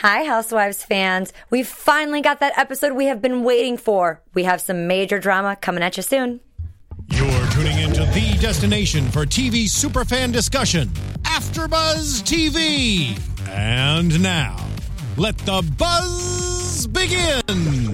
Hi, Housewives fans. We finally got that episode we have been waiting for. We have some major drama coming at you soon. You're tuning into the destination for TV superfan discussion, AfterBuzz TV. And now, let the buzz begin.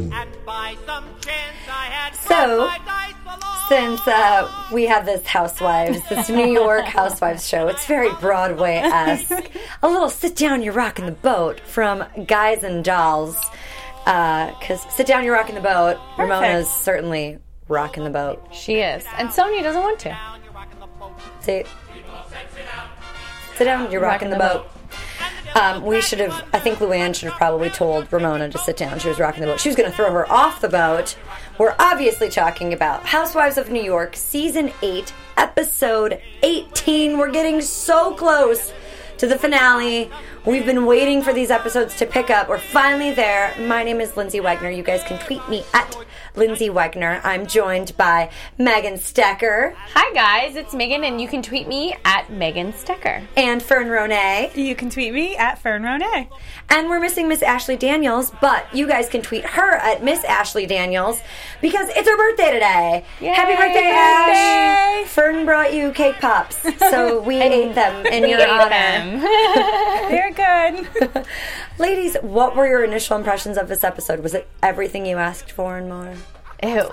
So, since we have this Housewives, this New York Housewives show, it's very Broadway-esque. A little sit down, you're rocking the boat from Guys and Dolls. Because sit down, you're rocking the boat. Perfect. Ramona's certainly rocking the boat. She is. And Sonia doesn't want to. Sit down, you're rocking the boat. We should have, I think Luann should have probably told Ramona to sit down. She was rocking the boat. She was going to throw her off the boat. We're obviously talking about Housewives of New York, Season 8, Episode 18. We're getting so close to the finale. We've been waiting for these episodes to pick up. We're finally there. My name is Lindsay Wagner. You guys can tweet me at Lindsay Wagner. I'm joined by Megan Stecker. Hi, guys. It's Megan, and you can tweet me at Megan Stecker. And Fern Ronay. You can tweet me at Fern Ronay. And we're missing Miss Ashley Daniels, but you guys can tweet her at Miss Ashley Daniels because it's her birthday today. Yay, Happy birthday, Ash! Fern brought you cake pops, so we ate them in your honor. They're good. Ladies, what were your initial impressions of this episode? Was it everything you asked for and more? It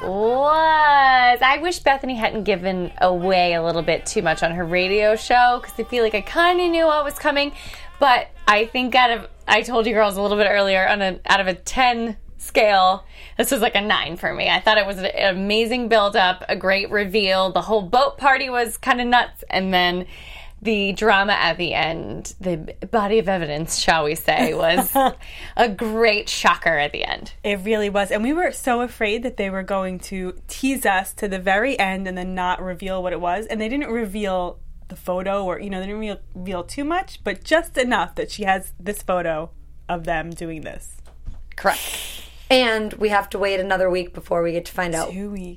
was. I wish Bethany hadn't given away a little bit too much on her radio show because I feel like I kind of knew what was coming. But I think I told you girls a little bit earlier, out of a 10 scale, this was like a 9 for me. I thought it was an amazing build-up, a great reveal. The whole boat party was kind of nuts. And then the drama at the end, the body of evidence, shall we say, was a great shocker at the end. It really was. And we were so afraid that they were going to tease us to the very end and then not reveal what it was. And they didn't reveal the photo or, they didn't reveal too much, but just enough that she has this photo of them doing this. Correct. And we have to wait another week before we get to find out. 2 weeks.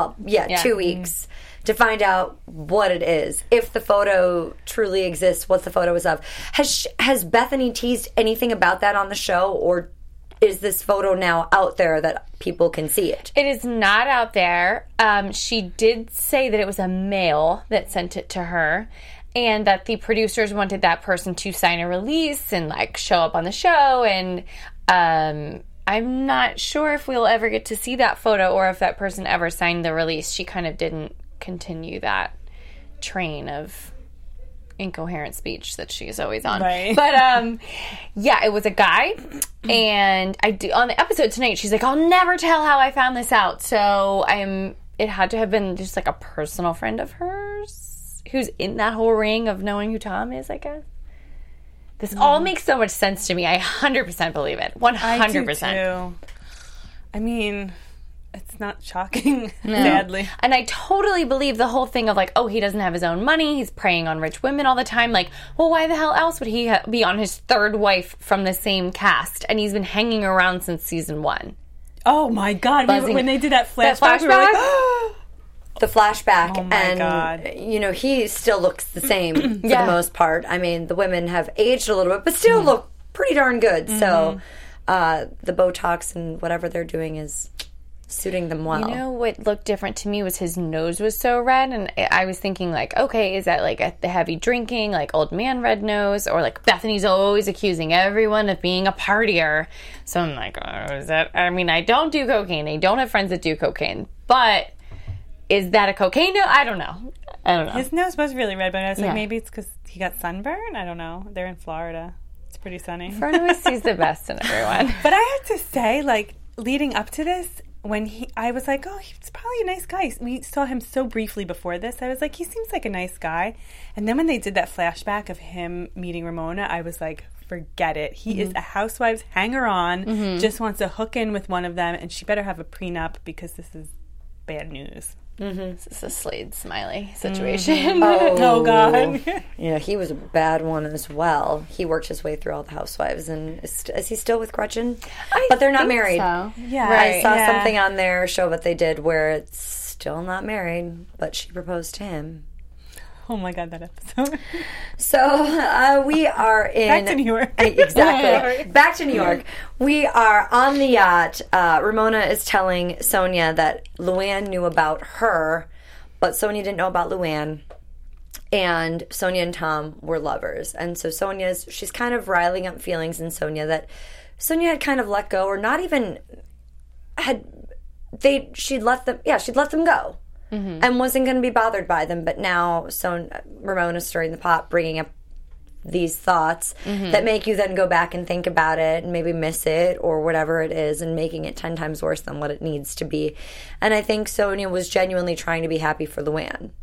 2 weeks to find out what it is. If the photo truly exists, what the photo is of. Has Bethany teased anything about that on the show, or is this photo now out there that people can see it? It is not out there. She did say that it was a male that sent it to her, and that the producers wanted that person to sign a release and show up on the show. And I'm not sure if we'll ever get to see that photo or if that person ever signed the release. She kind of didn't continue that train of incoherent speech that she's always on. Right. But it was a guy, and on the episode tonight she's like, I'll never tell how I found this out. So it had to have been just a personal friend of hers who's in that whole ring of knowing who Tom is, I guess. This all makes so much sense to me. I 100% believe it. 100%. I do too. I mean, it's not shocking, sadly. And I totally believe the whole thing of he doesn't have his own money. He's preying on rich women all the time. Well, why the hell else would he be on his third wife from the same cast? And he's been hanging around since season 1. Oh my God. When they did that flashback, we were like, the flashback, oh my and God. He still looks the same for the most part. I mean, the women have aged a little bit, but still look pretty darn good. So the Botox and whatever they're doing is suiting them well. You know what looked different to me was his nose was so red, and I was thinking okay, is that the heavy drinking, old man red nose, or Bethany's always accusing everyone of being a partier. So I'm is that? I mean, I don't do cocaine. I don't have friends that do cocaine, but is that a cocaine nose? I don't know. His nose was really red, but I was maybe it's because he got sunburn. I don't know. They're in Florida. It's pretty sunny. Fern always sees the best in everyone. But I have to say, leading up to this, I was like, oh, he's probably a nice guy. We saw him so briefly before this. I was like, he seems like a nice guy. And then when they did that flashback of him meeting Ramona, I was like, forget it. He is a housewives hanger-on, just wants to hook in with one of them, and she better have a prenup because this is bad news. This is a Slade Smiley situation. Oh, God. Yeah, he was a bad one as well. He worked his way through all the housewives, and is he still with Gretchen? But they're not married. So. Yeah, I saw something on their show that they did where it's still not married, but she proposed to him. Oh my God, that episode. So we are in... Back to New York. Exactly. Back to New York. We are on the yacht. Ramona is telling Sonia that Luann knew about her, but Sonia didn't know about Luann. And Sonia and Tom were lovers. And so she's kind of riling up feelings in Sonia that Sonia had kind of let go, or not even she'd let them go. And wasn't going to be bothered by them. But now Ramona's stirring the pot, bringing up these thoughts that make you then go back and think about it and maybe miss it or whatever it is, and making it 10 times worse than what it needs to be. And I think Sonia was genuinely trying to be happy for Luann.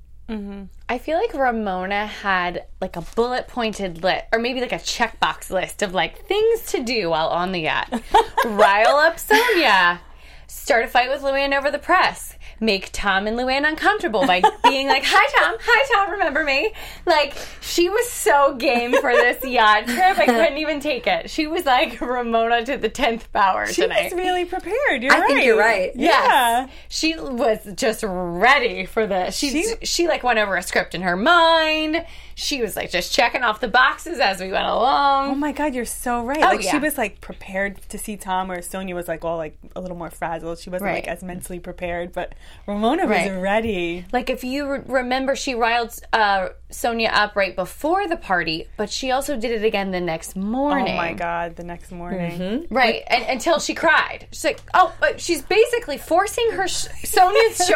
I feel like Ramona had like a bullet-pointed list, or maybe like a checkbox list of like things to do while on the yacht. Rile up Sonia. Start a fight with Luann over the press. Make Tom and Luann uncomfortable by being like, hi Tom, remember me? Like, she was so game for this yacht trip, I couldn't even take it. She was like Ramona to the 10th power tonight. She was really prepared. I think you're right. Yeah. She was just ready for this. She like went over a script in her mind. She was like just checking off the boxes as we went along. Oh my God, you're so right. She was like prepared to see Tom, whereas Sonia was like all like a little more frazzled. She wasn't like as mentally prepared, but Ramona was ready. Like if you remember, she riled Sonia up right before the party, but she also did it again the next morning. Oh my God, the next morning. Right, until she cried. She's like, but she's basically forcing her Sonia's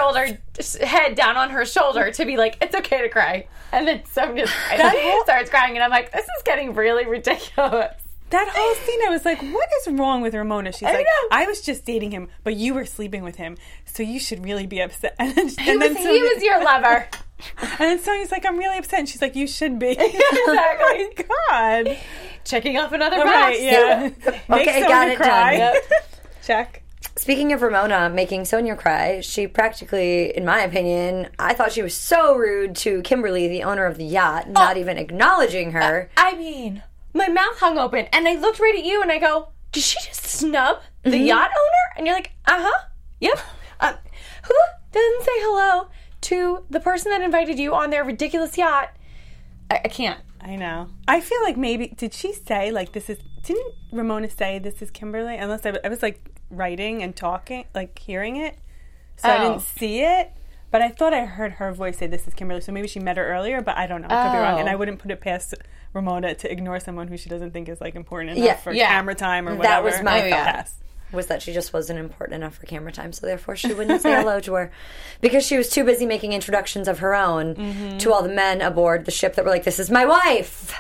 head down on her shoulder to be like, it's okay to cry. And then Sonia starts crying, and I'm like, this is getting really ridiculous. That whole scene, I was like, what is wrong with Ramona? She's like, I was just dating him, but you were sleeping with him, so you should really be upset. And then he was your lover. And then Sonia's like, I'm really upset. And she's like, you should be. Exactly. Oh my God. Checking off another box. Right, yeah. Okay, got it cry. done. Yep. Check. Speaking of Ramona making Sonia cry, she practically, in my opinion, I thought she was so rude to Kimberly, the owner of the yacht, not even acknowledging her. I mean, my mouth hung open, and I looked right at you, and I go, did she just snub the yacht owner? And you're like, yep. Who doesn't say hello to the person that invited you on their ridiculous yacht? I can't. I know. I feel like maybe, did she say, like, didn't Ramona say this is Kimberly? Unless I was like, writing and talking, like hearing it, so I didn't see it, but I thought I heard her voice say this is Kimberly, so maybe she met her earlier, but I don't know, I could be wrong, and I wouldn't put it past Ramona to ignore someone who she doesn't think is like important enough for camera time or whatever. That was my thought, was that she just wasn't important enough for camera time, so therefore she wouldn't say hello to her, because she was too busy making introductions of her own to all the men aboard the ship that were like, this is my wife.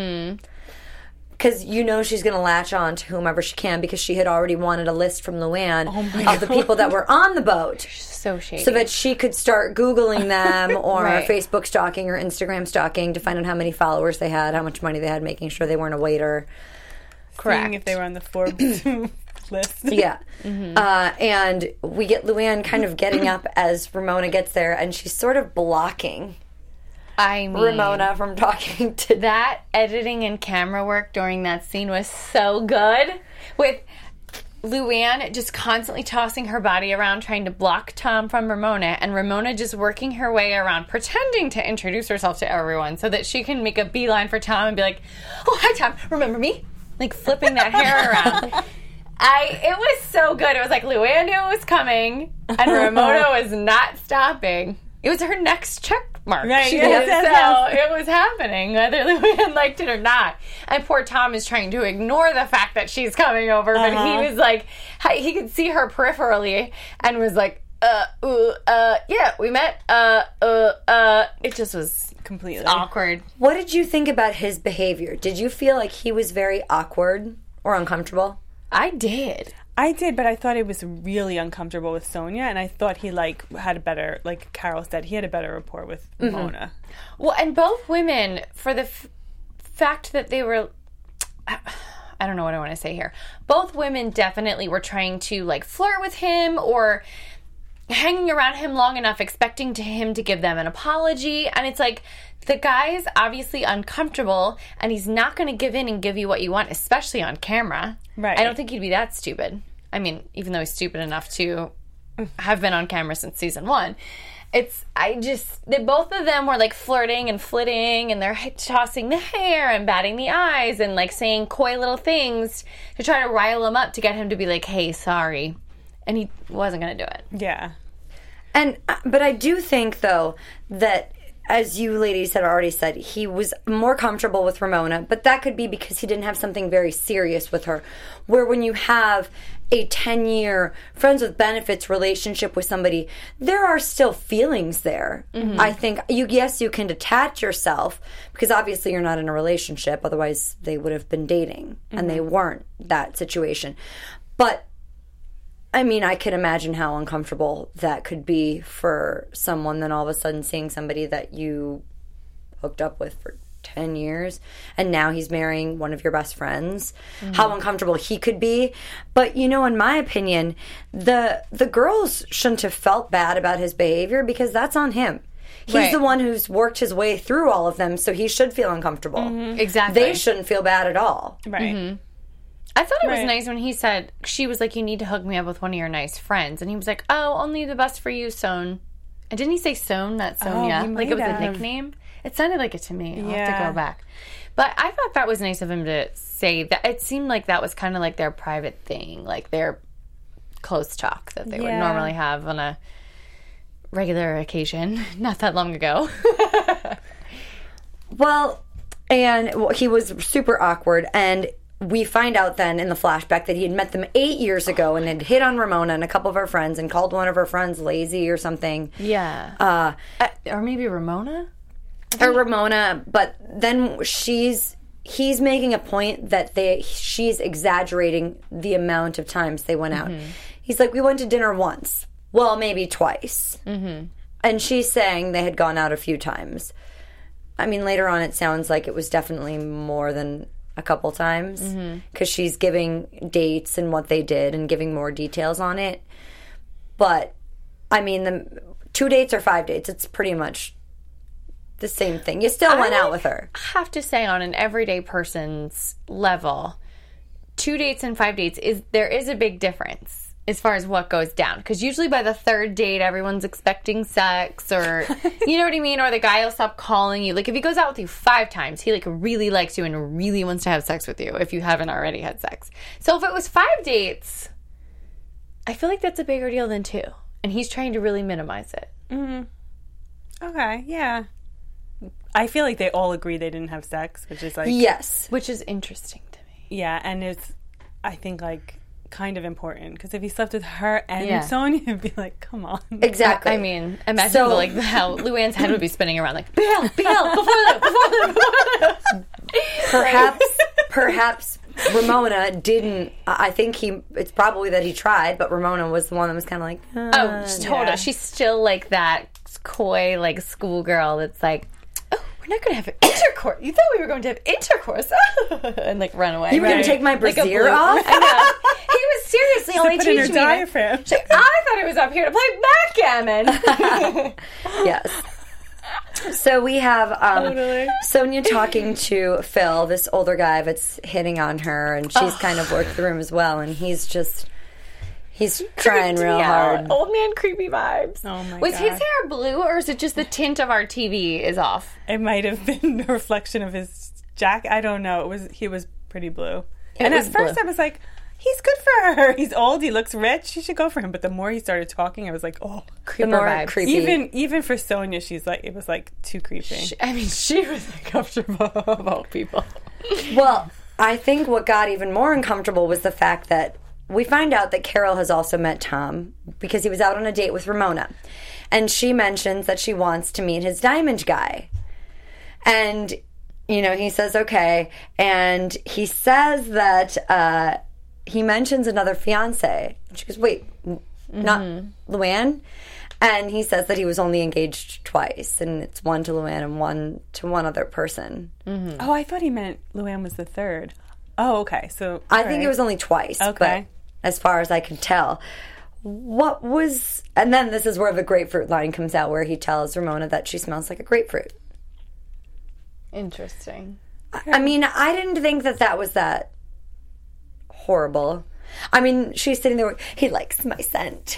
Because she's going to latch on to whomever she can, because she had already wanted a list from Luann of the people that were on the boat. So shady. So that she could start Googling them or Facebook stalking or Instagram stalking to find out how many followers they had, how much money they had, making sure they weren't a waiter. Correct. Seeing if they were on the Forbes list. Yeah. And we get Luann kind of getting up as Ramona gets there, and she's sort of blocking Ramona from talking to... That editing and camera work during that scene was so good. With Luann just constantly tossing her body around trying to block Tom from Ramona, and Ramona just working her way around pretending to introduce herself to everyone so that she can make a beeline for Tom and be like, oh, hi Tom, remember me? Like flipping that hair around. It was so good. It was like Luann knew it was coming and Ramona was not stopping. It was her next check mark. Right, So it was happening, whether Luann liked it or not. And poor Tom is trying to ignore the fact that she's coming over, but he was like, he could see her peripherally and was like, yeah, we met, it just was completely awkward. What did you think about his behavior? Did you feel like he was very awkward or uncomfortable? I did, but I thought it was really uncomfortable with Sonia, and I thought he had a better, like Carol said, he had a better rapport with Ramona. Well, and both women, for the fact that they were, I don't know what I want to say here. Both women definitely were trying to like flirt with him or hanging around him long enough, expecting him to give them an apology, and it's like, the guy is obviously uncomfortable, and he's not going to give in and give you what you want, especially on camera. Right. I don't think he'd be that stupid. I mean, even though he's stupid enough to have been on camera since season 1. both of them were like flirting and flitting, and they're tossing the hair and batting the eyes and like saying coy little things to try to rile him up to get him to be like, hey, sorry. And he wasn't going to do it. Yeah. But I do think, though, that, as you ladies had already said, he was more comfortable with Ramona, but that could be because he didn't have something very serious with her. Where when you have a 10-year friends with benefits relationship with somebody, there are still feelings there. Mm-hmm. I think, yes, you can detach yourself, because obviously you're not in a relationship, otherwise they would have been dating, and they weren't that situation. But I mean, I can imagine how uncomfortable that could be for someone then all of a sudden seeing somebody that you hooked up with for 10 years and now he's marrying one of your best friends. Mm-hmm. How uncomfortable he could be. But, in my opinion, the girls shouldn't have felt bad about his behavior because that's on him. He's the one who's worked his way through all of them, so he should feel uncomfortable. Mm-hmm. Exactly. They shouldn't feel bad at all. Right. Mm-hmm. I thought it was nice when he said, she was like, you need to hook me up with one of your nice friends. And he was like, oh, only the best for you, Son. And didn't he say Son, not Sonia? Like it was a nickname? It sounded like it to me. I'll have to go back. But I thought that was nice of him to say that. It seemed like that was kind of like their private thing, like their close talk that they would normally have on a regular occasion, not that long ago. Well, and he was super awkward, and we find out then in the flashback that he had met them 8 years ago and had hit on Ramona and a couple of her friends and called one of her friends lazy or something. Yeah. Or maybe Ramona? Or Ramona, but then he's making a point that she's exaggerating the amount of times they went out. Mm-hmm. He's like, we went to dinner once. Well, maybe twice. Mm-hmm. And she's saying they had gone out a few times. I mean, later on it sounds like it was definitely more than a couple times because she's giving dates and what they did and giving more details on it. But, I mean, the 2 dates or 5 dates, it's pretty much the same thing. You still went out with her. I have to say, on an everyday person's level, 2 dates and 5 dates, there is a big difference as far as what goes down. Because usually by the 3rd date, everyone's expecting sex, or, you know what I mean? Or the guy will stop calling you. Like, if he goes out with you 5 times, he, like, really likes you and really wants to have sex with you if you haven't already had sex. So if it was 5 dates, I feel like that's a bigger deal than 2. And he's trying to really minimize it. Mm-hmm. Okay, yeah. I feel like they all agree they didn't have sex, which is like... Yes. Which is interesting to me. Yeah, and it's, I think, like, kind of important, because if he slept with her and Sonia, it'd be like, come on. Exactly. I mean, imagine how Luann's head would be spinning around like, Bill, before that. Perhaps Ramona didn't. I think it's probably that he tried, but Ramona was the one that was kind of like, totally. She's still like that coy, like schoolgirl that's like, oh, we're not going to have intercourse. You thought we were going to have intercourse. And like run away. You were going to take my brassiere off? I know. He was seriously only teaching me. Diaphragm. She's like, I thought it was up here to play backgammon. Yes. So we have Sonia talking to Phil, this older guy that's hitting on her, and she's kind of worked the room as well, and he's trying real hard. Old man creepy vibes. Oh my God. Was his hair blue, or is it just the tint of our TV is off? It might have been a reflection of his jacket. I don't know. He was pretty blue. And at first I was like, he's good for her. He's old. He looks rich. She should go for him. But the more he started talking, I was like, oh, creeper vibes. Creepy. Even for Sonia, it was like too creepy. She was uncomfortable of all people. Well, I think what got even more uncomfortable was the fact that we find out that Carol has also met Tom because he was out on a date with Ramona. And she mentions that she wants to meet his diamond guy. And, he says, okay. And he says that he mentions another fiance. And she goes, wait, not Luann? And he says that he was only engaged twice. And it's one to Luann and one to one other person. Mm-hmm. Oh, I thought he meant Luann was the third. Oh, okay. So I think it was only twice. Okay. But as far as I can tell. And then this is where the grapefruit line comes out, where he tells Ramona that she smells like a grapefruit. Interesting. I mean, I didn't think that was that horrible. I mean, she's sitting there, he likes my scent.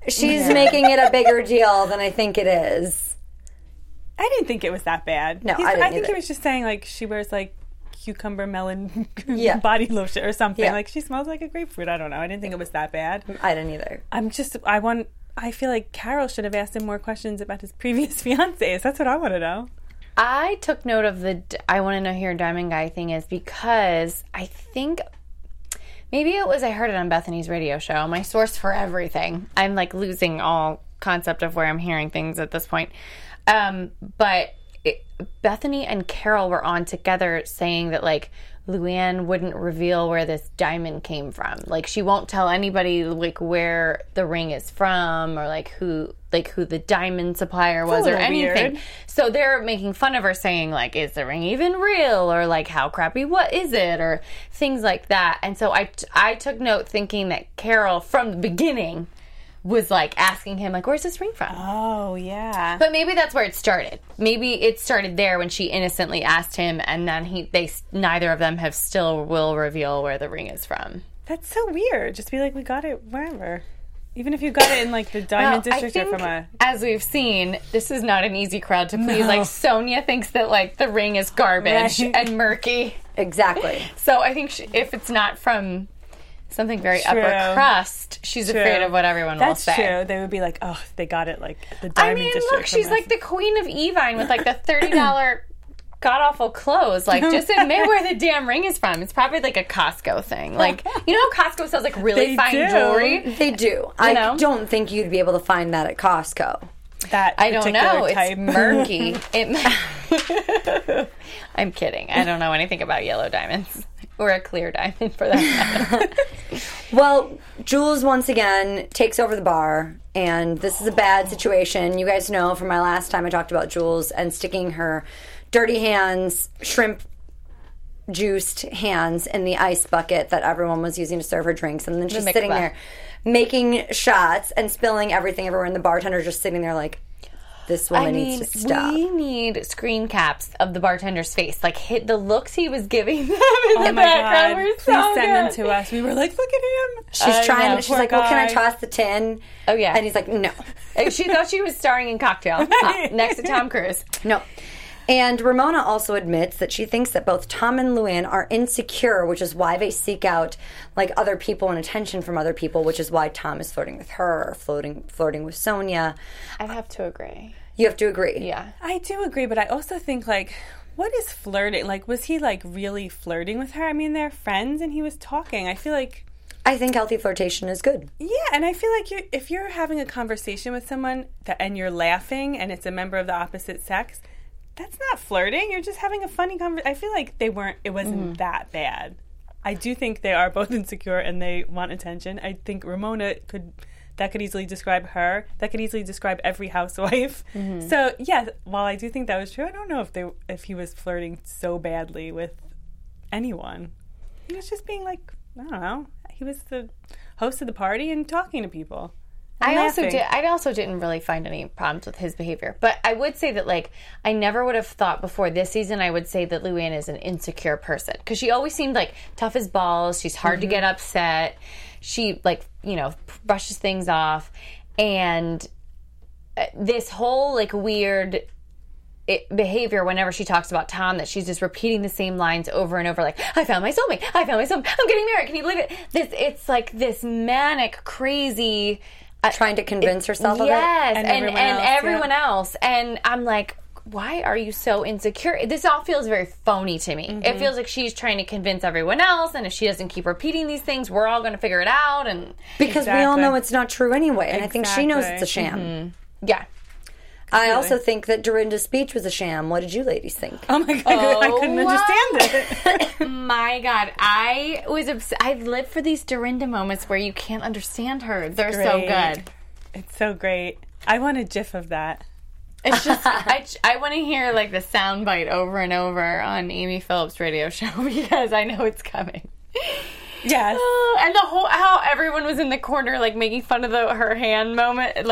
She's making it a bigger deal than I think it is. I didn't think it was that bad. No, I didn't think either. he was just saying, like, she wears, like, cucumber melon Yeah. body lotion or something. Yeah. Like, she smells like a grapefruit. I don't know. I didn't think it was that bad. I didn't either. I feel like Carol should have asked him more questions about his previous fiancés. That's what I want to know. I took note of the I want to know who your diamond guy thing is because I think maybe it was I heard it on Bethany's radio show. My source for everything. I'm like losing all concept of where I'm hearing things at this point. But Bethany and Carol were on together saying that like Luann wouldn't reveal where this diamond came from. Like she won't tell anybody like where the ring is from or like who the diamond supplier was or anything. Weird. So they're making fun of her saying like, is the ring even real? Or like, how crappy what is it? Or things like that. And so I took note thinking that Carol from the beginning was like asking him like, where's this ring from? Oh, yeah. But maybe that's where it started. Maybe it started there when she innocently asked him, and then neither of them will reveal where the ring is from. That's so weird. Just be like, we got it wherever. Even if you got it in like the diamond district or from a... As we've seen, this is not an easy crowd to please. No. Like Sonia thinks that like the ring is garbage and murky. Exactly. So I think if it's not from something very upper crust, she's afraid of what everyone will say. That's true. They would be like, oh, they got it like the diamond district. Look, she's like the queen of Evine with like the $30 god-awful clothes. Like, just admit where the damn ring is from. It's probably like a Costco thing. Like, you know Costco sells like really fine jewelry? They do. I don't think you'd be able to find that at Costco. That I don't know. Type. It's murky. I'm kidding. I don't know anything about yellow diamonds. Or a clear diamond, for that matter. Well, Jules once again takes over the bar, and this is a bad situation. You guys know from my last time I talked about Jules and sticking her dirty hands, shrimp-juiced hands in the ice bucket that everyone was using to serve her drinks. And then she's sitting there making shots and spilling everything everywhere, and the bartender's just sitting there like, this woman needs to stop. We need screen caps of the bartender's face. Like, hit the looks he was giving them in the God. background. Were Please so send good. them to us. We were like, look at him. She's trying. She's like, well, can I guy. toss the tin? Oh, yeah. And he's like, no. She thought she was starring in Cocktail next to Tom Cruise. No. And Ramona also admits that she thinks that both Tom and Luann are insecure, which is why they seek out like other people and attention from other people, which is why Tom is flirting with her or flirting with Sonia. I'd have to agree. You have to agree. Yeah. I do agree, but I also think, like, what is flirting? Like, was he, like, really flirting with her? I mean, they're friends, and he was talking. I feel like... I think healthy flirtation is good. Yeah, and I feel like if you're having a conversation with someone and you're laughing and it's a member of the opposite sex, that's not flirting. You're just having a funny conversation. I feel like it wasn't that bad. I do think they are both insecure and they want attention. I think Ramona could easily describe her. That could easily describe every housewife. Mm-hmm. So, yeah, while I do think that was true, I don't know if he was flirting so badly with anyone. He was just being like, I don't know. He was the host of the party and talking to people. I also didn't really find any problems with his behavior. But I would say that, like, I never would have thought before this season I would say that Luann is an insecure person. Because she always seemed, like, tough as balls. She's hard to get upset. She, like, you know, brushes things off. And this whole, like, weird behavior whenever she talks about Tom, that she's just repeating the same lines over and over, like, I found my soulmate. I found my soulmate. I'm getting married. Can you believe it? It's like this manic, crazy... trying to convince herself of it? Yes, and everyone else. And I'm like, why are you so insecure? This all feels very phony to me. It feels like she's trying to convince everyone else, and if she doesn't keep repeating these things, we're all going to figure it out. And because we all know it's not true anyway, and I think she knows it's a sham. Mm-hmm. Yeah. I also think that Dorinda's speech was a sham. What did you ladies think? Oh my God, I couldn't understand it. My God, I was I live for these Dorinda moments where you can't understand her. They're so good. It's so great. I want a GIF of that. It's just I want to hear like the sound bite over and over on Amy Phillips' radio show because I know it's coming. Yes. And the whole how everyone was in the corner like making fun of her hand movements.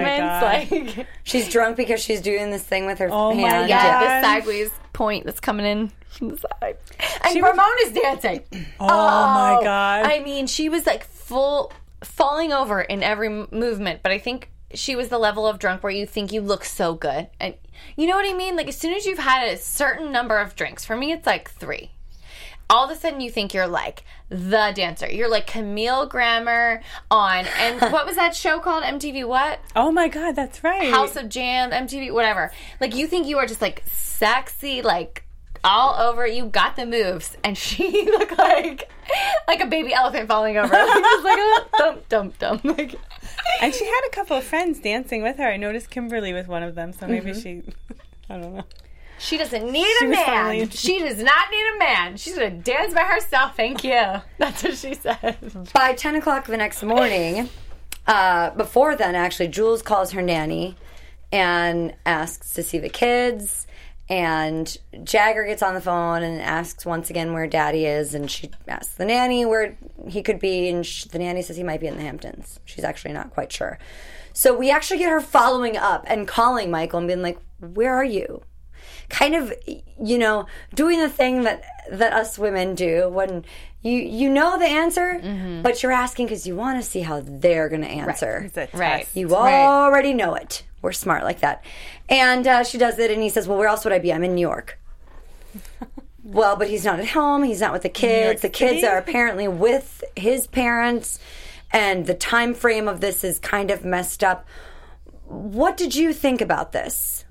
Like she's drunk because she's doing this thing with her hand. My God. Yeah, the sideways point that's coming in from the side. And Ramona's dancing. Oh my God. I mean, she was like full falling over in every movement, but I think she was the level of drunk where you think you look so good. And you know what I mean? Like, as soon as you've had a certain number of drinks, for me it's like 3. All of a sudden you think you're like the dancer. You're like Camille Grammer on, and what was that show called? MTV what? Oh my God, that's right. House of Jam, MTV, whatever. Like, you think you are just like sexy, like all over. You got the moves, and she looked like a baby elephant falling over. Like, just like a dump. Like, and she had a couple of friends dancing with her. I noticed Kimberly was one of them, so maybe she, I don't know. She doesn't need a man. She does not need a man. She's going to dance by herself. Thank you. That's what she said. By 10 o'clock the next morning, before then, actually, Jules calls her nanny and asks to see the kids. And Jagger gets on the phone and asks once again where Daddy is. And she asks the nanny where he could be. And the nanny says he might be in the Hamptons. She's actually not quite sure. So we actually get her following up and calling Michael and being like, where are you? Kind of, you know, doing the thing that us women do when you know the answer, but you're asking because you want to see how they're going to answer. Right. You already know it. We're smart like that. And she does it, and he says, well, where else would I be? I'm in New York. Well, but he's not at home. He's not with the kids. The kids are apparently with his parents, and the time frame of this is kind of messed up. What did you think about this?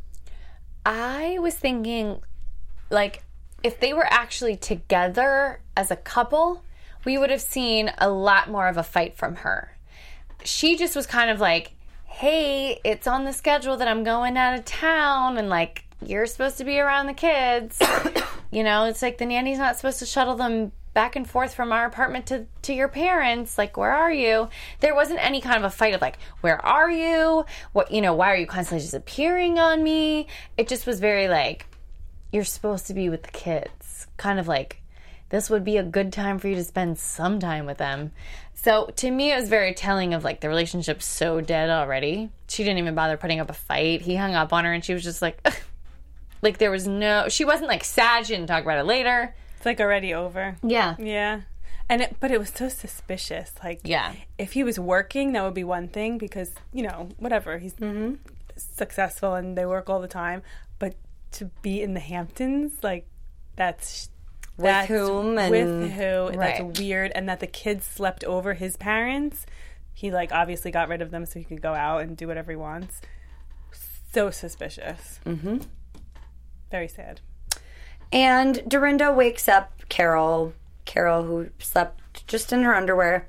I was thinking, like, if they were actually together as a couple, we would have seen a lot more of a fight from her. She just was kind of like, hey, it's on the schedule that I'm going out of town, and, like, you're supposed to be around the kids. You know, it's like the nanny's not supposed to shuttle them back and forth from our apartment to your parents. Like, where are you? There wasn't any kind of a fight of like, where are you? What, you know, why are you constantly disappearing on me? It just was very like, you're supposed to be with the kids. Kind of like, this would be a good time for you to spend some time with them. So to me, it was very telling of like the relationship's so dead already. She didn't even bother putting up a fight. He hung up on her and she was just like, ugh. Like there was no, she wasn't like sad. She didn't talk about it later. It's like already over. Yeah. Yeah. But it was so suspicious. Like, yeah, if he was working, that would be one thing because, you know, whatever. He's successful and they work all the time. But to be in the Hamptons, like, that's with whom? With who? Right. That's weird. And that the kids slept over his parents. He, like, obviously got rid of them so he could go out and do whatever he wants. So suspicious. Mm-hmm. Very sad. And Dorinda wakes up Carol, who slept just in her underwear.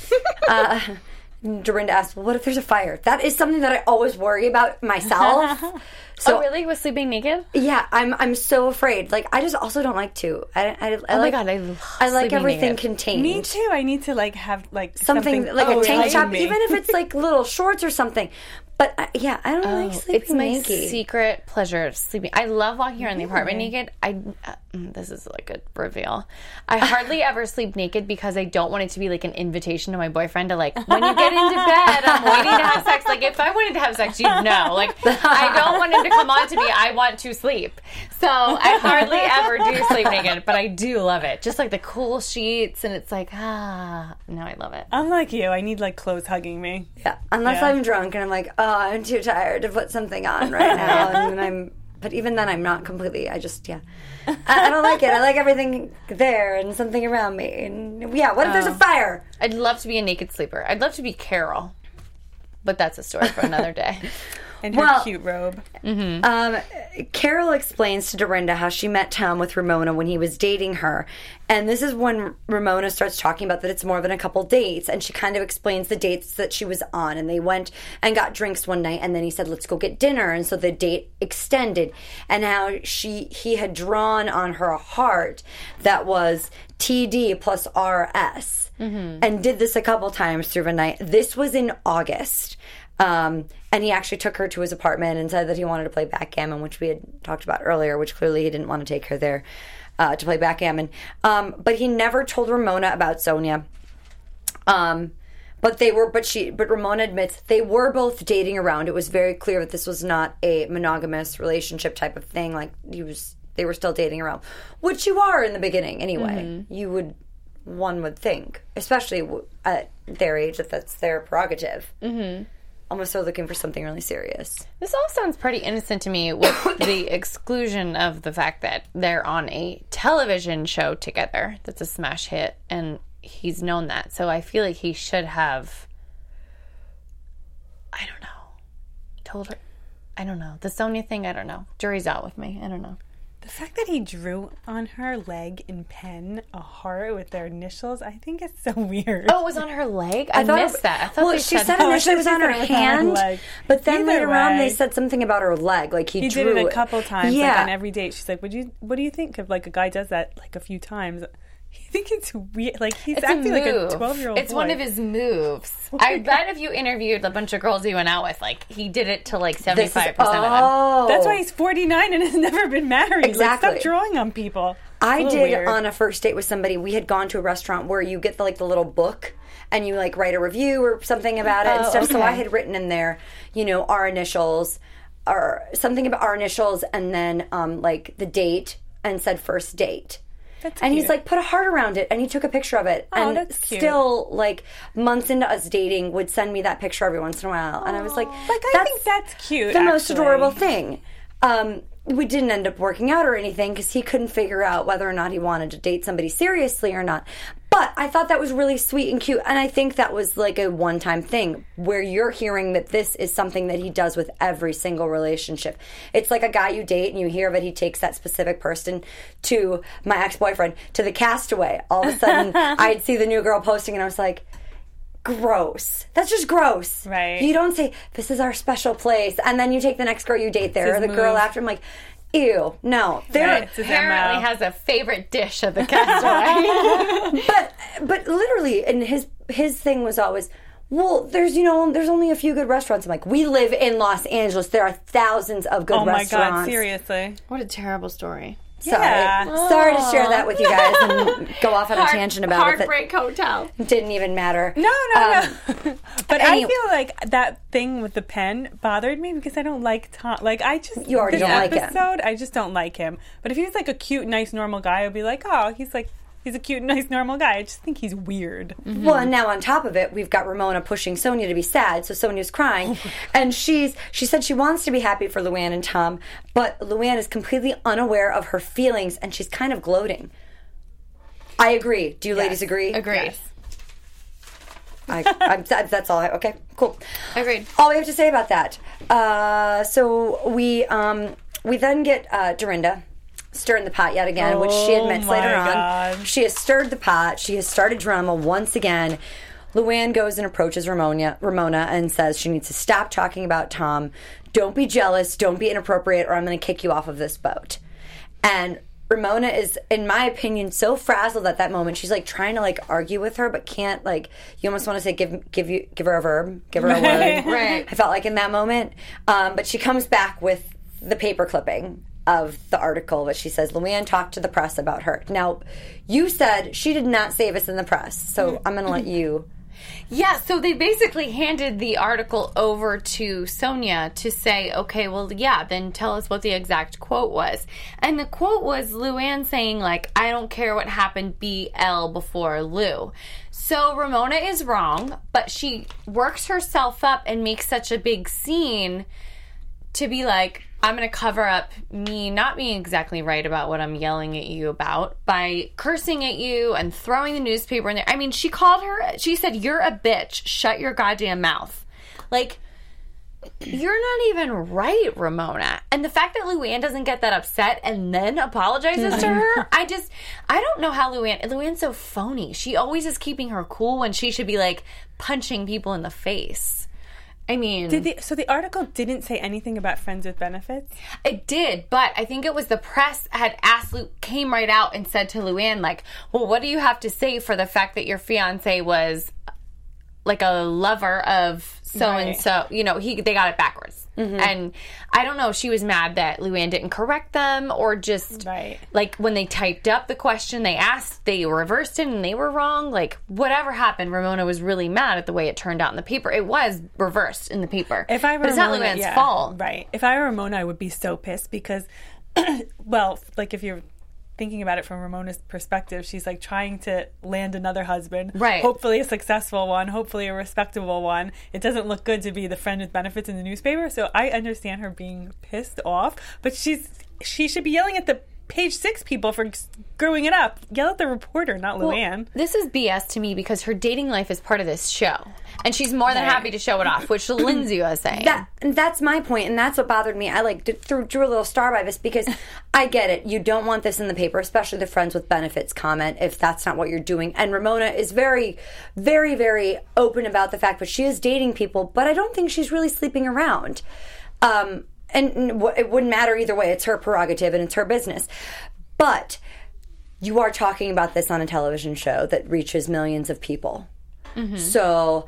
Dorinda asks, well, what if there's a fire? That is something that I always worry about myself. So, oh, really? Was sleeping naked? Yeah, I'm so afraid. Like, I just also don't like to. I oh like, my God, I love I like everything naked. contained. Me too. I need to, like, have, like, something like a tank top, me. even if it's, like, little shorts or something. But, I don't like sleeping it's my naked. secret pleasure of sleeping. I love walking around the apartment naked. This is like a reveal. I hardly ever sleep naked because I don't want it to be like an invitation to my boyfriend to like, when you get into bed, I'm waiting to have sex. Like, if I wanted to have sex, you'd know. Like, I don't want him to come on to me. I want to sleep. So I hardly ever do sleep naked, but I do love it. Just like the cool sheets, and it's like, no, I love it. I'm like you. I need, like, clothes hugging me. Yeah, unless I'm drunk and I'm like, oh, I'm too tired to put something on right now. But even then, I'm not completely. I just, I don't like it. I like everything there and something around me. And what if there's a fire? I'd love to be a naked sleeper. I'd love to be Carol, but that's a story for another day. In her cute robe. Carol explains to Dorinda how she met Tom with Ramona when he was dating her. And this is when Ramona starts talking about that it's more than a couple dates. And she kind of explains the dates that she was on. And they went and got drinks one night. And then he said, let's go get dinner. And so the date extended. And how he had drawn on her a heart that was TD plus RS. Mm-hmm. And did this a couple times through the night. This was in August. And he actually took her to his apartment and said that he wanted to play backgammon, which we had talked about earlier, which clearly he didn't want to take her there to play backgammon. But he never told Ramona about Sonia. But Ramona admits they were both dating around. It was very clear that this was not a monogamous relationship type of thing. Like they were still dating around, which you are in the beginning anyway. Mm-hmm. You would one would think, especially at their age, that that's their prerogative. Mm-hmm. Almost so looking for something really serious. This all sounds pretty innocent to me, with the exclusion of the fact that they're on a television show together that's a smash hit, and he's known that. So I feel like he should have, I don't know, told her. I don't know. The Sonia thing, I don't know. Jury's out with me. I don't know. The fact that he drew on her leg in pen a heart with their initials, I think is so weird. Oh, it was on her leg? I missed that. I thought well, she said initially it was on her hand, but then later on they said something about her leg. Like he drew did it a couple times, like on every date. She's like, what do you think of, like, a guy does that like a few times? I think it's weird. Like, he's acting like a 12-year-old It's one of his moves. I bet if you interviewed a bunch of girls he went out with, like, he did it to, like, 75% of them. That's why he's 49 and has never been married. Exactly. Like, stop drawing on people. I did on a first date with somebody. We had gone to a restaurant where you get the little book and you, like, write a review or something about it and stuff. Okay. So I had written in there, our initials or something about our initials and then, like, the date and said first date. That's and cute. He's like, put a heart around it, and he took a picture of it. Oh, and that's cute. Still, like, months into us dating, would send me that picture every once in a while. And I was like, I think that's cute. The most adorable thing. We didn't end up working out or anything because he couldn't figure out whether or not he wanted to date somebody seriously or not. But I thought that was really sweet and cute. And I think that was like a one-time thing where you're hearing that this is something that he does with every single relationship. It's like a guy you date and you hear that he takes that specific person to my ex-boyfriend, to the Castaway. All of a sudden, I'd see the new girl posting and I was like, gross. That's just gross. Right. You don't say, this is our special place, and then you take the next girl you date there, or the girl after. I'm like, ew, no. There apparently has a favorite dish of the Castaway. but literally, and his thing was always, well, there's only a few good restaurants. I'm like, we live in Los Angeles. There are thousands of good restaurants. Oh my God, seriously. What a terrible story. Sorry to share that with you guys and go off on a tangent about Heartbreak Hotel. Didn't even matter. No. But I feel like that thing with the pen bothered me because I don't like Tom. Like, you already don't like him. I just don't like him. But if he was like a cute, nice, normal guy, I'd be like, oh, he's a cute, nice, normal guy. I just think he's weird. Mm-hmm. Well, and now on top of it, we've got Ramona pushing Sonia to be sad, so Sonia's crying. And she said she wants to be happy for Luann and Tom, but Luann is completely unaware of her feelings, and she's kind of gloating. I agree. Do you ladies agree? Agreed. Yes. That's all. Okay, cool. Agreed. All we have to say about that. So we then get Dorinda stirring the pot yet again, which she admits later on. She has stirred the pot. She has started drama once again. Luann goes and approaches Ramona and says she needs to stop talking about Tom. Don't be jealous. Don't be inappropriate, or I'm going to kick you off of this boat. And Ramona is, in my opinion, so frazzled at that moment. She's like trying to like argue with her, but can't. Like, you almost want to say, give her a verb, give her a word. Right. I felt like in that moment, but she comes back with the paper clipping of the article, but she says Luann talked to the press about her. Now, you said she did not say this in the press, so I'm going to let you. Yeah, so they basically handed the article over to Sonia to say, okay, well, yeah, then tell us what the exact quote was. And the quote was Luann saying, like, I don't care what happened, BL before Lou. So Ramona is wrong, but she works herself up and makes such a big scene to be like, I'm going to cover up me not being exactly right about what I'm yelling at you about by cursing at you and throwing the newspaper in there. I mean, she said, you're a bitch. Shut your goddamn mouth. Like, you're not even right, Ramona. And the fact that Luann doesn't get that upset and then apologizes to her, I don't know how Luann's so phony. She always is keeping her cool when she should be, like, punching people in the face. I mean... So the article didn't say anything about friends with benefits? It did, but I think it was the press had asked came right out and said to Luann, like, well, what do you have to say for the fact that your fiancé was, like, a lover of so-and-so? You know, they got it backwards. Mm-hmm. And I don't know if she was mad that Luann didn't correct them or just, like, when they typed up the question they asked, they reversed it and they were wrong. Like, whatever happened, Ramona was really mad at the way it turned out in the paper. It was reversed in the paper. But it's not Luann's fault. Right. If I were Ramona, I would be so pissed because, well, like, if you're thinking about it from Ramona's perspective. She's like trying to land another husband. Right. Hopefully a successful one, hopefully a respectable one. It doesn't look good to be the friend with benefits in the newspaper, so I understand her being pissed off, but she should be yelling at the Page Six people for screwing it up. Yell at the reporter, not Luann. This is BS to me because her dating life is part of this show. And she's more than happy to show it off, which Lindsay was saying. That's my point, and that's what bothered me. I drew a little star by this because I get it. You don't want this in the paper, especially the friends with benefits comment, if that's not what you're doing. And Ramona is very, very, very open about the fact that she is dating people, but I don't think she's really sleeping around. And it wouldn't matter either way. It's her prerogative and it's her business. But you are talking about this on a television show that reaches millions of people. Mm-hmm. So,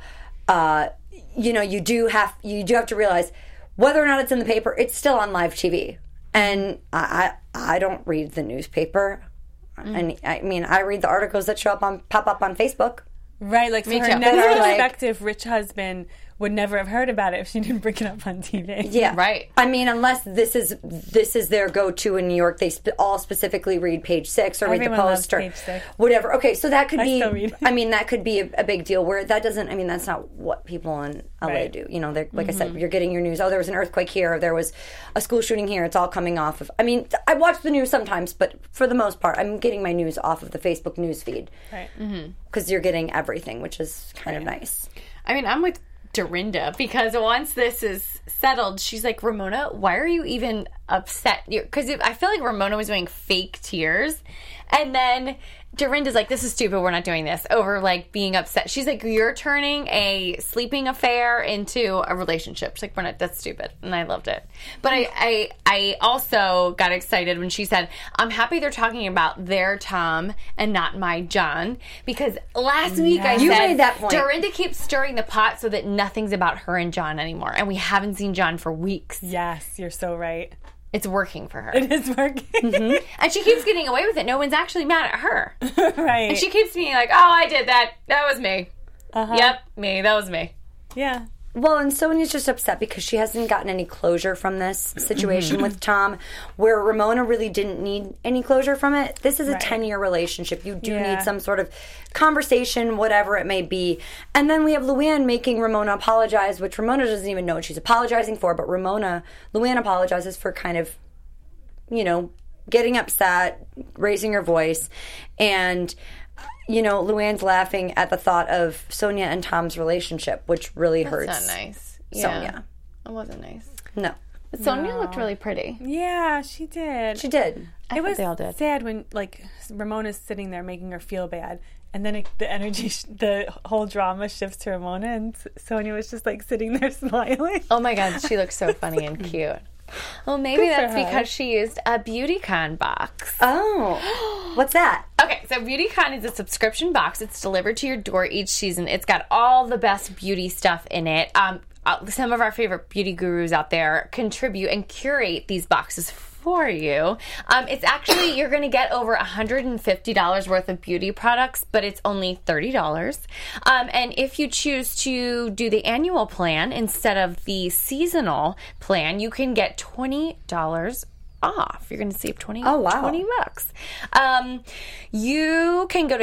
you do have to realize whether or not it's in the paper, it's still on live TV. And I don't read the newspaper. And I mean, I read the articles that pop up on Facebook. Right, like, Me from too. her next perspective, rich husband would never have heard about it if she didn't bring it up on TV. Yeah, right. I mean, unless this is their go-to in New York, they all specifically read Page Six or Everyone read the loves Post or Page Six. whatever. Okay, so that could I be. still read it. I mean, that could be a big deal. Where that doesn't. I mean, that's not what people in LA Right. do. You know, they're like I said, you're getting your news. Oh, there was an earthquake here. There was a school shooting here. It's all coming off of. I mean, I watch the news sometimes, but for the most part, I'm getting my news off of the Facebook news feed. Right. Because you're getting everything, which is kind of nice. I mean, I'm with Dorinda because once this is settled, she's like, Ramona, why are you even upset? Because I feel like Ramona was doing fake tears. And then Dorinda's like, this is stupid. We're not doing this over like being upset. She's like, you're turning a sleeping affair into a relationship. She's like, we're not, that's stupid. And I loved it. But I also got excited when she said, I'm happy they're talking about their Tom and not my John. Because last week I You said, made that point. Dorinda keeps stirring the pot so that nothing's about her and John anymore. And we haven't seen John for weeks. Yes, you're so right. It's working for her. It is working. And she keeps getting away with it. No one's actually mad at her. Right. And she keeps being like, oh, I did that. That was me. Yep, me. That was me. Yeah. Well, and Sonia's just upset because she hasn't gotten any closure from this situation with Tom, where Ramona really didn't need any closure from it. This is a 10-year relationship. You do need some sort of conversation, whatever it may be. And then we have Luann making Ramona apologize, which Ramona doesn't even know what she's apologizing for, but Luann apologizes for kind of, getting upset, raising her voice, and Luann's laughing at the thought of Sonia and Tom's relationship, which really hurts. That's not nice. Sonia. It wasn't nice. No. But Sonia looked really pretty. Yeah, she did. She did. It was they all did. sad when, like, Ramona's sitting there making her feel bad, and then the energy, the whole drama shifts to Ramona, and Sonia was just, like, sitting there smiling. Oh my God, she looks so funny and cute. Well, maybe Good for that's her. because she used a BeautyCon box. Oh. What's that? Okay, so BeautyCon is a subscription box. It's delivered to your door each season. It's got all the best beauty stuff in it. Some of our favorite beauty gurus out there contribute and curate these boxes for you. It's actually, you're going to get over $150 worth of beauty products, but it's only $30. And if you choose to do the annual plan instead of the seasonal plan, you can get $20 off. You're going to save 20 Oh, wow. $20. You can go to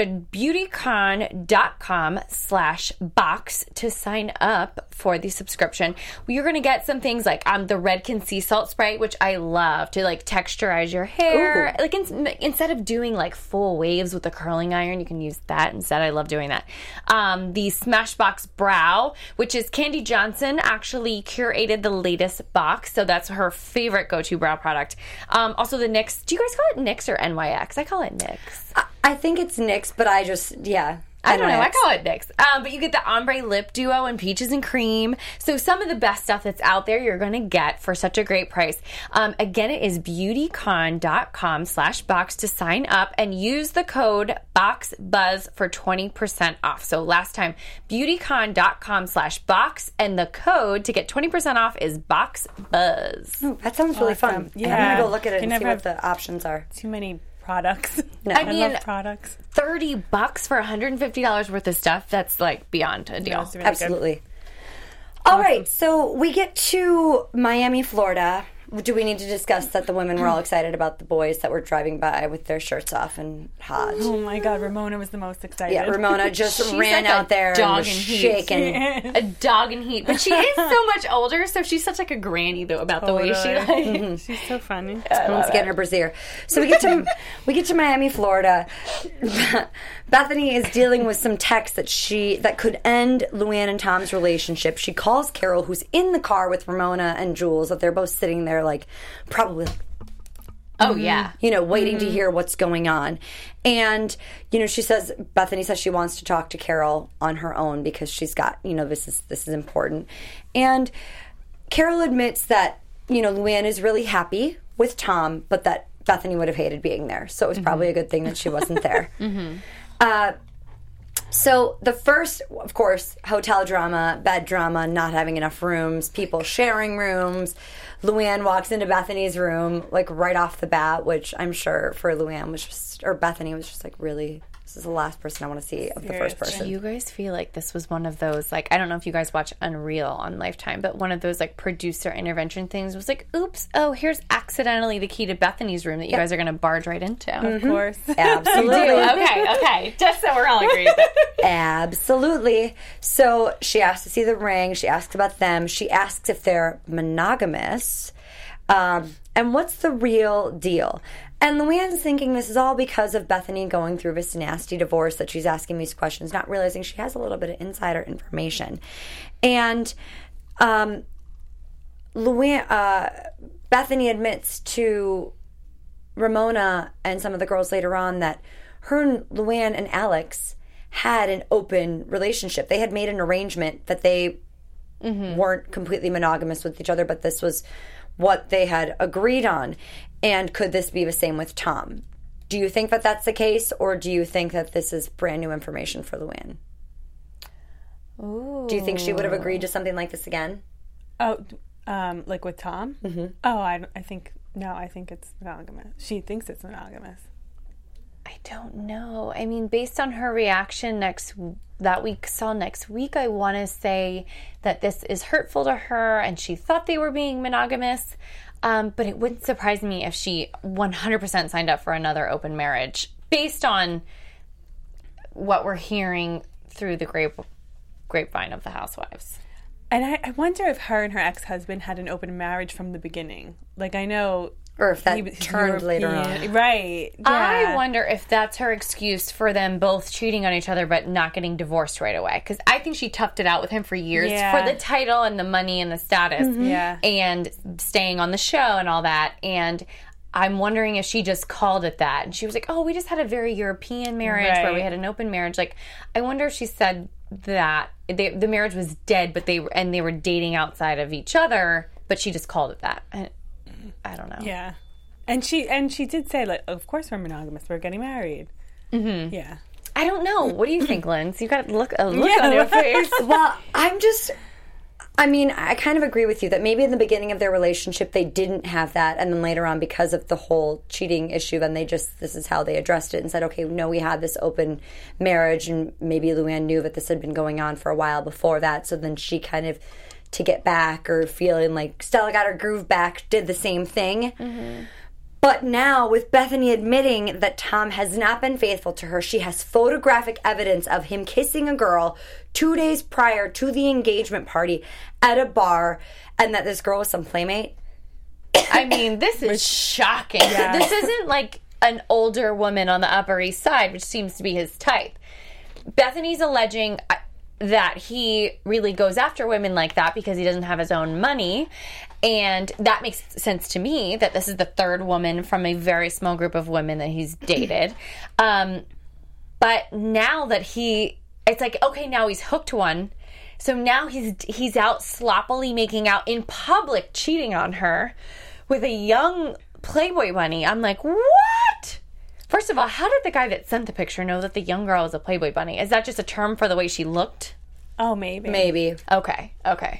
beautycon.com/box to sign up for the subscription. You're going to get some things like the Redken sea salt spray, which I love to like texturize your hair. Ooh. Like instead of doing like full waves with a curling iron, you can use that instead. I love doing that. The Smashbox Brow, which is Candy Johnson, actually curated the latest box, so that's her favorite go-to brow product. Also the NYX. Do you guys call it NYX or NYX? I call it NYX. I think it's NYX, but I don't know. I call it NYX. But you get the Ombre Lip Duo and Peaches and Cream. So some of the best stuff that's out there you're going to get for such a great price. Again, it is beautycon.com/box to sign up and use the code BOXBUZZ for 20% off. So last time, beautycon.com/box, and the code to get 20% off is BOXBUZZ. Oh, that sounds really fun. Awesome. I'm going to go look at it Can and see never what the options are. Too many products. No. I I mean, love products. $30 for $150 worth of stuff, that's like beyond a deal. It's really Absolutely. All right, so we get to Miami, Florida, Do we need to discuss that the women were all excited about the boys that were driving by with their shirts off and hot? Oh my God, Ramona was the most excited. Yeah, Ramona just ran like out a there and dog was in heat. shaking. A dog in heat. But she is so much older, so she's such like a granny, though, about the way she like... She's so funny. Let's get in her brassiere. So we get to Miami, Florida. Bethany is dealing with some text that could end Luann and Tom's relationship. She calls Carol, who's in the car with Ramona and Jules, that they're both sitting there like probably Oh, yeah. Waiting to hear what's going on. And, Bethany says she wants to talk to Carol on her own because she's got, this is important. And Carol admits that, Luann is really happy with Tom, but that Bethany would have hated being there. So it was probably a good thing that she wasn't there. So the first, of course, hotel drama, bed drama, not having enough rooms, people sharing rooms. Luann walks into Bethany's room, like, right off the bat, which I'm sure for Luann was just, or Bethany was just like, really, this is the last person I want to see of the first person. Do you guys feel like this was one of those, like, I don't know if you guys watch Unreal on Lifetime, but one of those, like, producer intervention things was like, oops, here's accidentally the key to Bethany's room that you guys are going to barge right into. Of course. Absolutely. Okay. Just so we're all agreed. Absolutely. So she asks to see the ring. She asks about them. She asks if they're monogamous. And what's the real deal? And Luann's thinking this is all because of Bethany going through this nasty divorce that she's asking these questions, not realizing she has a little bit of insider information. And Bethany admits to Ramona and some of the girls later on that her and Luann and Alex had an open relationship. They had made an arrangement that they weren't completely monogamous with each other, but this was what they had agreed on. And could this be the same with Tom? Do you think that that's the case, or do you think that this is brand new information for Luann? Ooh. Do you think she would have agreed to something like this again? Oh, like with Tom? Mm-hmm. Oh, I think it's monogamous. She thinks it's monogamous. I don't know. I mean, based on her reaction that we saw next week, I want to say that this is hurtful to her and she thought they were being monogamous. But it wouldn't surprise me if she 100% signed up for another open marriage based on what we're hearing through the grapevine of the Housewives. And I wonder if her and her ex-husband had an open marriage from the beginning. Like, I know... Or if that turned later on. Right. Yeah. I wonder if that's her excuse for them both cheating on each other but not getting divorced right away. Because I think she toughed it out with him for years for the title and the money and the status. Yeah. And staying on the show and all that. And I'm wondering if she just called it that. And she was like, we just had a very European marriage where we had an open marriage. Like, I wonder if she said that the marriage was dead, but they were dating outside of each other, but she just called it that. I don't know. Yeah. And she did say, like, of course we're monogamous. We're getting married. Mm-hmm. Yeah. I don't know. What do you think, Linz? You got a look on your face. Well, I kind of agree with you that maybe in the beginning of their relationship they didn't have that, and then later on, because of the whole cheating issue, then this is how they addressed it and said, okay, no, we had this open marriage, and maybe Luann knew that this had been going on for a while before that, so then she kind of, to get back or feeling like Stella got her groove back, did the same thing. Mm-hmm. But now, with Bethany admitting that Tom has not been faithful to her, she has photographic evidence of him kissing a girl 2 days prior to the engagement party at a bar, and that this girl was some playmate. I mean, this is shocking. Yeah. This isn't like an older woman on the Upper East Side, which seems to be his type. Bethany's alleging that he really goes after women like that because he doesn't have his own money. And that makes sense to me that this is the third woman from a very small group of women that he's dated. But now that it's like, okay, now he's hooked one. So now he's out sloppily making out in public, cheating on her with a young Playboy bunny. I'm like, what? First of all, how did the guy that sent the picture know that the young girl is a Playboy bunny? Is that just a term for the way she looked? Oh, maybe. Maybe. Okay.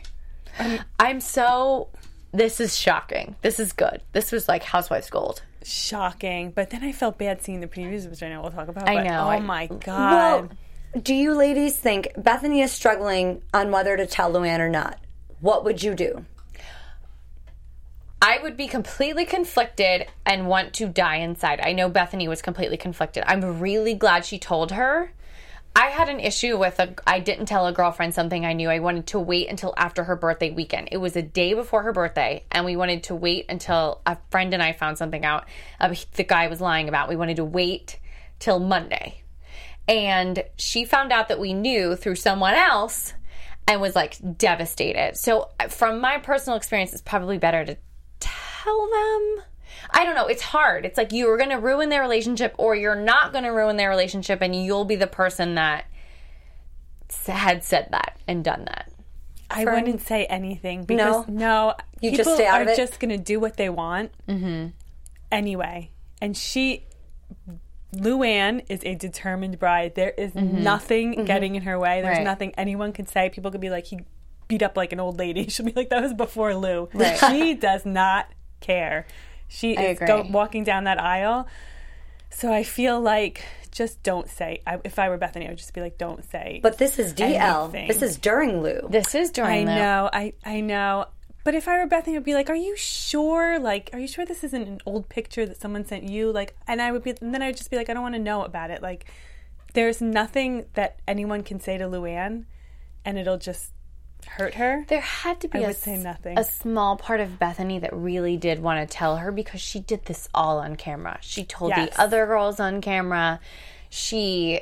This is shocking. This is good. This was like Housewives gold. Shocking. But then I felt bad seeing the previews, which I know we'll talk about. I know. Oh, my God. Well, do you ladies think Bethany is struggling on whether to tell Luann or not? What would you do? I would be completely conflicted and want to die inside. I know Bethany was completely conflicted. I'm really glad she told her. I had an issue with I didn't tell a girlfriend something I knew. I wanted to wait until after her birthday weekend. It was a day before her birthday, and we wanted to wait until a friend and I found something out the guy was lying about. We wanted to wait till Monday. And she found out that we knew through someone else and was like devastated. So from my personal experience, it's probably better to tell them. I don't know. It's hard. It's like you're going to ruin their relationship or you're not going to ruin their relationship, and you'll be the person that had said that and done that. I wouldn't say anything because you just stay out of it. People are just going to do what they want anyway. And Luann is a determined bride. There is nothing getting in her way. There's nothing anyone can say. People could be like, he beat up like an old lady. She'll be like, that was before Lou. Right. She does not care. She is walking down that aisle. So I feel like just don't say. If I were Bethany, I would just be like, don't say. But this is DL. anything. This is during Lou. This is during Lou. I know. But if I were Bethany, I'd be like, are you sure? Like, are you sure this isn't an old picture that someone sent you? Like, and then I would just be like, I don't want to know about it. Like, there's nothing that anyone can say to Luann, and it'll just hurt her. There had to be I would say nothing. A small part of Bethany that really did want to tell her, because she did this all on camera. She told the other girls on camera. She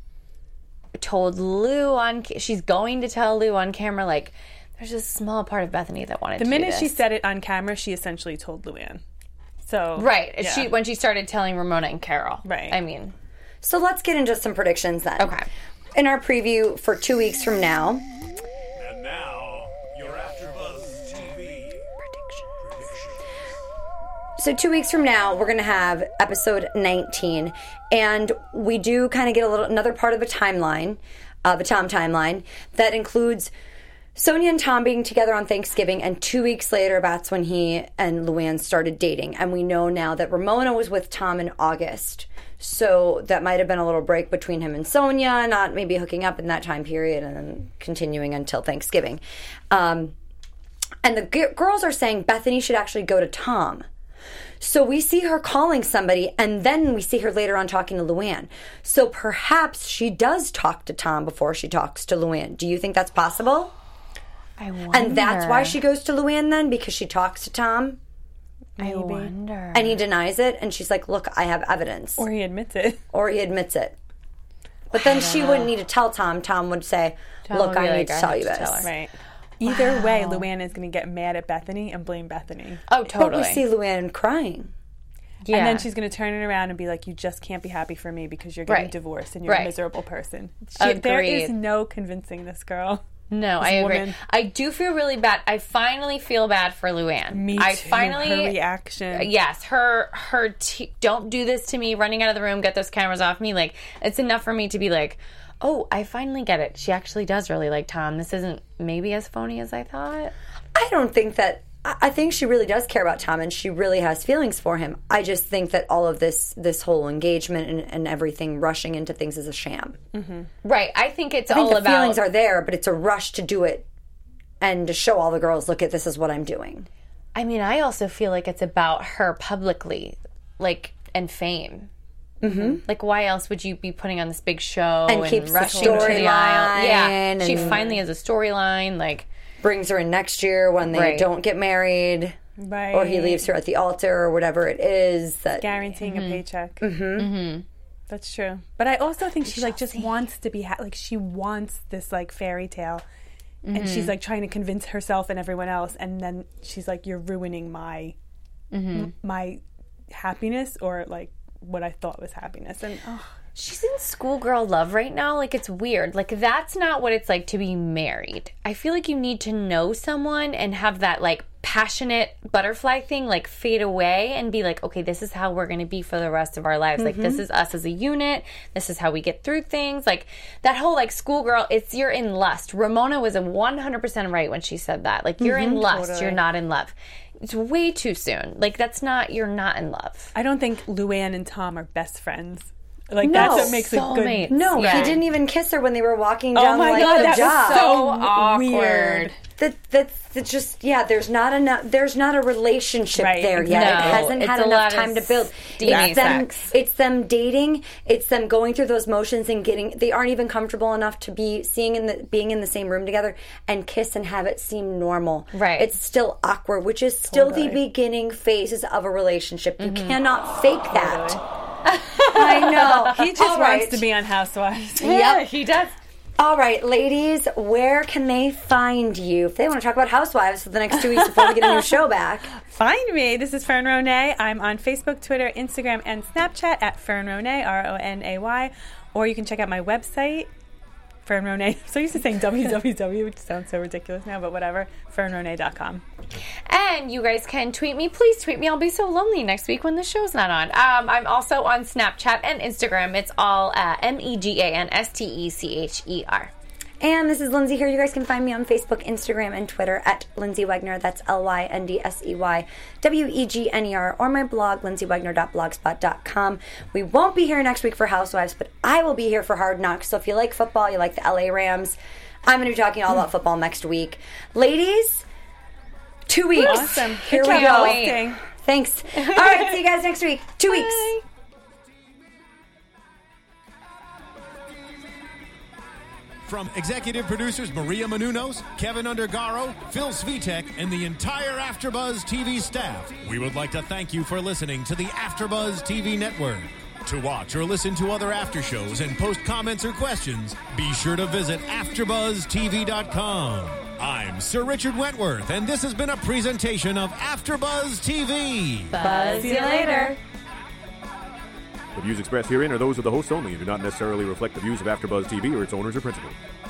told Lou she's going to tell Lou on camera. Like, there's a small part of Bethany that wanted to do this. The minute she said it on camera, she essentially told Luann. So right. Yeah. When she started telling Ramona and Carol. Right. I mean. So let's get into some predictions then. Okay. In our preview for 2 weeks from now. And now, your AfterBuzz TV prediction. So 2 weeks from now, we're going to have episode 19. And we do kind of get another part of a timeline, the Tom timeline, that includes Sonia and Tom being together on Thanksgiving, and 2 weeks later, that's when he and Luann started dating. And we know now that Ramona was with Tom in August. So that might have been a little break between him and Sonia, not maybe hooking up in that time period and then continuing until Thanksgiving. And the girls are saying Bethany should actually go to Tom. So we see her calling somebody, and then we see her later on talking to Luann. So perhaps she does talk to Tom before she talks to Luann. Do you think that's possible? I wonder. And that's why she goes to Luann then, because she talks to Tom? I wonder. And he denies it, and she's like, look, I have evidence. Or he admits it. But then she wouldn't need to tell Tom. Tom would say, look, I need to tell you this. Right. Either way, Luann is going to get mad at Bethany and blame Bethany. Oh, totally. But we see Luann crying. Yeah. And then she's going to turn it around and be like, you just can't be happy for me because you're getting divorced and you're a miserable person. There is no convincing this girl. No, I agree. I do feel really bad. I finally feel bad for Luann. Me too. Her reaction. Yes, her don't do this to me, running out of the room, get those cameras off me. Like, it's enough for me to be like, oh, I finally get it. She actually does really like Tom. This isn't maybe as phony as I thought. I don't think that. I think she really does care about Tom, and she really has feelings for him. I just think that all of this whole engagement and everything, rushing into things, is a sham. Mm-hmm. Right. I think it's I think all the about... feelings are there, but it's a rush to do it and to show all the girls, look, this is what I'm doing. I mean, I also feel like it's about her publicly, like, and fame. Mm-hmm. Like, why else would you be putting on this big show and keeps rushing the to the aisle? Yeah, she and finally has a storyline, like... brings her in next year when they don't get married. Right. Or he leaves her at the altar or whatever it is. That guaranteeing a paycheck. That's true. But I also think she like just wants to be like she wants this like fairy tale, and she's like trying to convince herself and everyone else, and then she's like, "You're ruining my my happiness, or like what I thought was happiness." And she's in schoolgirl love right now. Like, it's weird. Like, that's not what it's like to be married. I feel like you need to know someone and have that, like, passionate butterfly thing, like, fade away and be like, okay, this is how we're going to be for the rest of our lives. Like, this is us as a unit. This is how we get through things. Like, that whole, like, schoolgirl, you're in lust. Ramona was 100% right when she said that. Like, you're in lust. Totally. You're not in love. It's way too soon. Like, you're not in love. I don't think Luann and Tom are best friends. Like, that's what makes it good. No, he didn't even kiss her when they were walking down the God, the that job. was so awkward. weird. that's just there's not a relationship Right, there yet. No, It hasn't it's had a enough lot time of to build. steamy It's them dating. It's them going through those motions and they aren't even comfortable enough to be being in the same room together and kiss and have it seem normal. Right. It's still awkward, which is still the beginning phases of a relationship. You cannot fake that. I know. He just wants to be on Housewives. Yeah, he does. All right, ladies, where can they find you if they want to talk about Housewives for the next 2 weeks before we get a new show back? Find me. This is Fern Ronay. I'm on Facebook, Twitter, Instagram, and Snapchat at Fern Ronay, Ronay. Or you can check out my website, Fern Ronay. So used to saying www, which sounds so ridiculous now, but whatever. FernRonay.com. And you guys can tweet me. Please tweet me. I'll be so lonely next week when the show's not on. I'm also on Snapchat and Instagram. It's all MEGANSTECHER. And this is Lindsay here. You guys can find me on Facebook, Instagram, and Twitter at Lindsay Wegner. That's LYNDSEYWEGNER, or my blog, lindsaywegner.blogspot.com. We won't be here next week for Housewives, but I will be here for Hard Knocks. So if you like football, you like the LA Rams, I'm going to be talking all about football next week. Ladies, 2 weeks. Awesome. Here Good we job go. hosting. Thanks. All right, see you guys next week. 2 weeks. From executive producers Maria Menounos, Kevin Undergaro, Phil Svitek, and the entire AfterBuzz TV staff, we would like to thank you for listening to the AfterBuzz TV network. To watch or listen to other after shows and post comments or questions, be sure to visit AfterBuzzTV.com. I'm Sir Richard Wentworth, and this has been a presentation of AfterBuzz TV. Buzz you later. The views expressed herein are those of the hosts only and do not necessarily reflect the views of AfterBuzz TV or its owners or principals.